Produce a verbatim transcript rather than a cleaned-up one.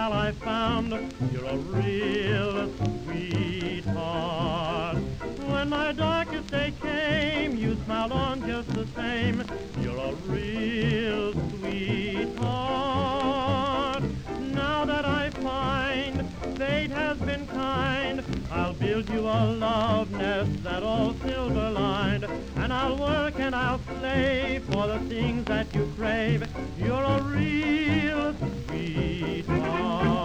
gal I found. You're a real sweetheart. When my darkest day came, you smiled on just the same. You're a real sweetheart. Now that I find fate has been kind, I'll build you a love nest that all silver lined, and I'll work and I'll slave for the things that you crave. You're a real sweetheart.